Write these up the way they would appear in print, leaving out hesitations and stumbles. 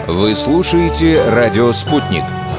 Вы слушаете «Радио Спутник».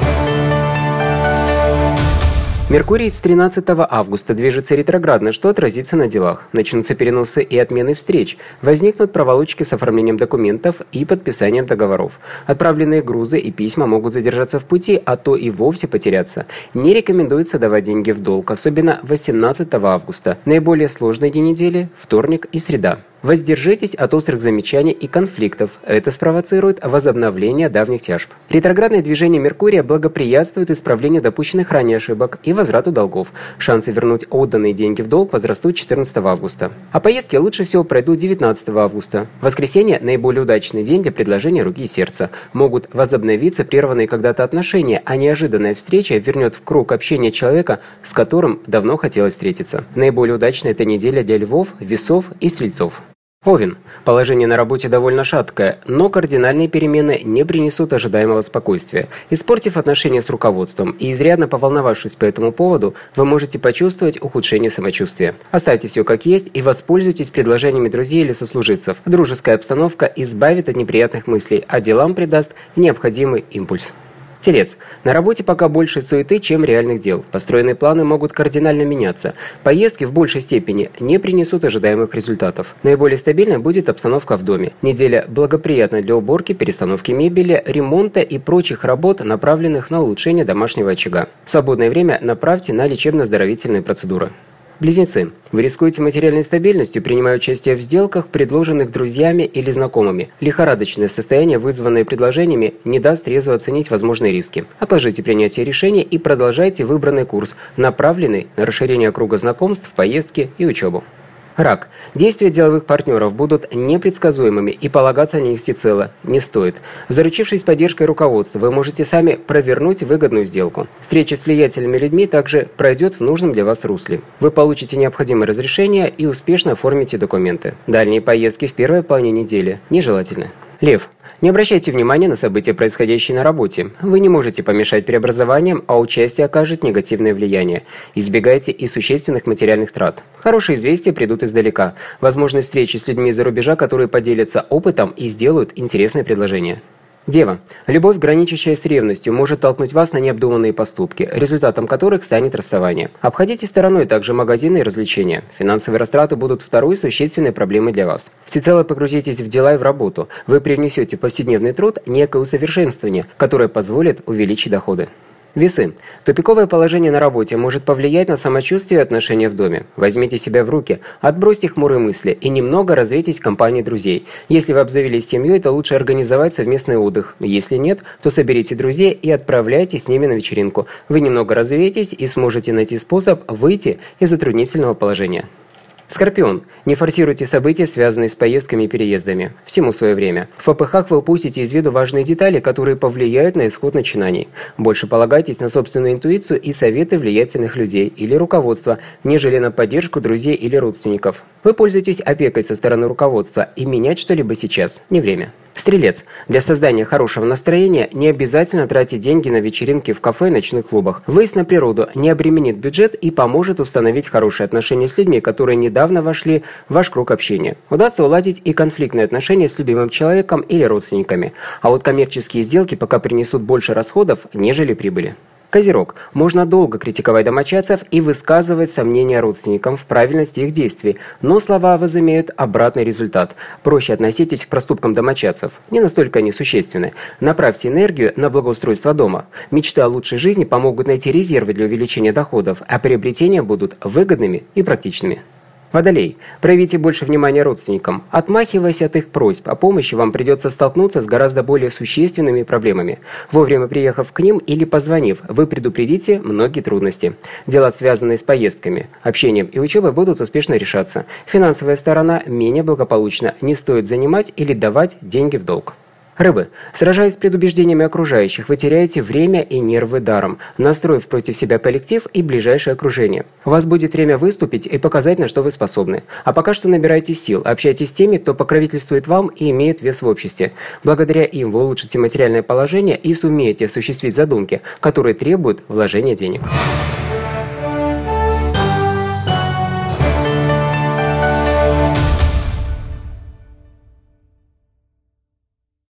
Меркурий с 13 августа движется ретроградно, что отразится на делах. Начнутся переносы и отмены встреч. Возникнут проволочки с оформлением документов и подписанием договоров. Отправленные грузы и письма могут задержаться в пути, а то и вовсе потеряться. Не рекомендуется давать деньги в долг, особенно 18 августа. Наиболее сложные дни недели – вторник и среда. Воздержитесь от острых замечаний и конфликтов. Это спровоцирует возобновление давних тяжб. Ретроградное движение Меркурия благоприятствует исправлению допущенных ранее ошибок и возврату долгов. Шансы вернуть отданные деньги в долг возрастут 14 августа. А поездки лучше всего пройдут 19 августа. Воскресенье – наиболее удачный день для предложения руки и сердца. Могут возобновиться прерванные когда-то отношения, а неожиданная встреча вернет в круг общения человека, с которым давно хотелось встретиться. Наиболее удачная эта неделя для львов, весов и стрельцов. Овен. Положение на работе довольно шаткое, но кардинальные перемены не принесут ожидаемого спокойствия. Испортив отношения с руководством и изрядно поволновавшись по этому поводу, вы можете почувствовать ухудшение самочувствия. Оставьте все как есть и воспользуйтесь предложениями друзей или сослуживцев. Дружеская обстановка избавит от неприятных мыслей, а делам придаст необходимый импульс. Телец. На работе пока больше суеты, чем реальных дел. Построенные планы могут кардинально меняться. Поездки в большей степени не принесут ожидаемых результатов. Наиболее стабильной будет обстановка в доме. Неделя благоприятна для уборки, перестановки мебели, ремонта и прочих работ, направленных на улучшение домашнего очага. Свободное время направьте на лечебно-оздоровительные процедуры. Близнецы. Вы рискуете материальной стабильностью, принимая участие в сделках, предложенных друзьями или знакомыми. Лихорадочное состояние, вызванное предложениями, не даст трезво оценить возможные риски. Отложите принятие решения и продолжайте выбранный курс, направленный на расширение круга знакомств, поездки и учебу. Рак. Действия деловых партнеров будут непредсказуемыми, и полагаться на них всецело не стоит. Заручившись поддержкой руководства, вы можете сами провернуть выгодную сделку. Встреча с влиятельными людьми также пройдет в нужном для вас русле. Вы получите необходимые разрешения и успешно оформите документы. Дальние поездки в первой половине недели нежелательны. Лев. Не обращайте внимания на события, происходящие на работе. Вы не можете помешать преобразованиям, а участие окажет негативное влияние. Избегайте и существенных материальных трат. Хорошие известия придут издалека. Возможны встречи с людьми из-за рубежа, которые поделятся опытом и сделают интересные предложения. Дева. Любовь, граничащая с ревностью, может толкнуть вас на необдуманные поступки, результатом которых станет расставание. Обходите стороной также магазины и развлечения. Финансовые растраты будут второй существенной проблемой для вас. Всецело погрузитесь в дела и в работу. Вы привнесете в повседневный труд некое усовершенствование, которое позволит увеличить доходы. Весы. Тупиковое положение на работе может повлиять на самочувствие и отношения в доме. Возьмите себя в руки, отбросьте хмурые мысли и немного развейтесь в компании друзей. Если вы обзавелись семьей, то лучше организовать совместный отдых. Если нет, то соберите друзей и отправляйтесь с ними на вечеринку. Вы немного развеетесь и сможете найти способ выйти из затруднительного положения. Скорпион. Не форсируйте события, связанные с поездками и переездами. Всему свое время. В попыхах вы упустите из виду важные детали, которые повлияют на исход начинаний. Больше полагайтесь на собственную интуицию и советы влиятельных людей или руководства, нежели на поддержку друзей или родственников. Вы пользуетесь опекой со стороны руководства, и менять что-либо сейчас не время. Стрелец. Для создания хорошего настроения не обязательно тратить деньги на вечеринки в кафе и ночных клубах. Выезд на природу не обременит бюджет и поможет установить хорошие отношения с людьми, которые недавно вошли в ваш круг общения. Удастся уладить и конфликтные отношения с любимым человеком или родственниками. А вот коммерческие сделки пока принесут больше расходов, нежели прибыли. Козерог. Можно долго критиковать домочадцев и высказывать сомнения родственникам в правильности их действий, но слова возымеют обратный результат. Проще относитесь к проступкам домочадцев. Не настолько они существенны. Направьте энергию на благоустройство дома. Мечты о лучшей жизни помогут найти резервы для увеличения доходов, а приобретения будут выгодными и практичными. Водолей. Проявите больше внимания родственникам. Отмахиваясь от их просьб о помощи, вам придется столкнуться с гораздо более существенными проблемами. Вовремя приехав к ним или позвонив, вы предупредите многие трудности. Дела, связанные с поездками, общением и учебой, будут успешно решаться. Финансовая сторона менее благополучна. Не стоит занимать или давать деньги в долг. Рыбы. Сражаясь с предубеждениями окружающих, вы теряете время и нервы даром, настроив против себя коллектив и ближайшее окружение. У вас будет время выступить и показать, на что вы способны. А пока что набирайте сил, общайтесь с теми, кто покровительствует вам и имеет вес в обществе. Благодаря им вы улучшите материальное положение и сумеете осуществить задумки, которые требуют вложения денег.